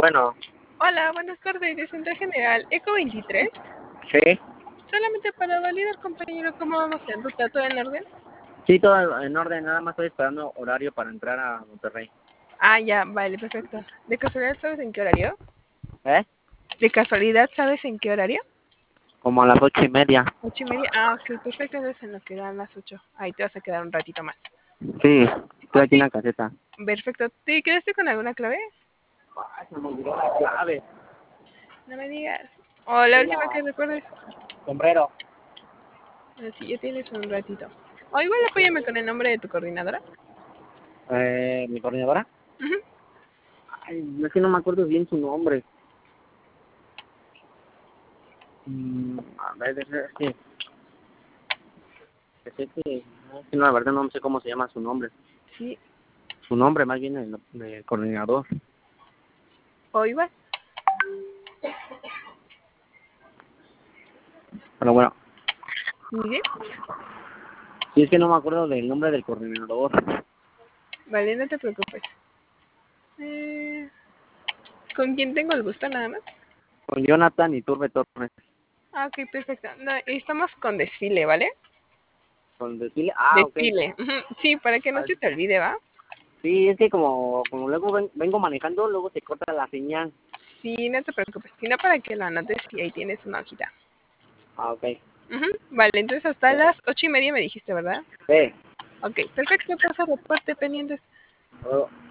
Bueno, Hola, buenas tardes, de Central General, Eco 23. sí, Solamente para validar, compañero, cómo vamos en ruta, ¿todo en orden? sí, todo en orden, nada más estoy esperando horario para entrar a Monterrey. Ah, ya, vale, perfecto. ¿De casualidad sabes en qué horario? ¿Eh? ¿De casualidad sabes en qué horario? Como a las 8:30. 8:30. Ah, ok, perfecto, entonces en lo que dan las 8. Ahí te vas a quedar un ratito más. Sí, estoy aquí en Ok, la caseta. perfecto. ¿Te quedaste con alguna clave? Ay, se me olvidó la clave. No me digas. O la Sí, última la que recuerdes. sombrero. Así ya tienes un ratito. O igual apóyame con el nombre de tu coordinadora. ¿Mi coordinadora? Ujú. Ay, es que no me acuerdo bien su nombre. A ver, es que no, la verdad no sé cómo se llama su nombre. Sí, Su nombre más bien el coordinador. o igual. Pero bueno, ¿Sí? sí es que no me acuerdo del nombre del coordinador. Vale, no te preocupes. ¿Con quién tengo el gusto nada más? Con Jonathan y Turbe Torres. Ah, ok, perfecto. No, estamos con desfile, ¿vale? Con decirle, ah, ok. Desfile. Ujú. Sí, para que no se te olvide, ¿va? Sí, es que como luego vengo manejando, luego se corta la señal. Sí, no te preocupes. Sino para que lo anotes y ahí tienes una hojita. Ah, ok. Ujú. Vale, entonces hasta las 8:30 me dijiste, ¿verdad? Sí. Ok, perfecto. Pasa reporte pendientes.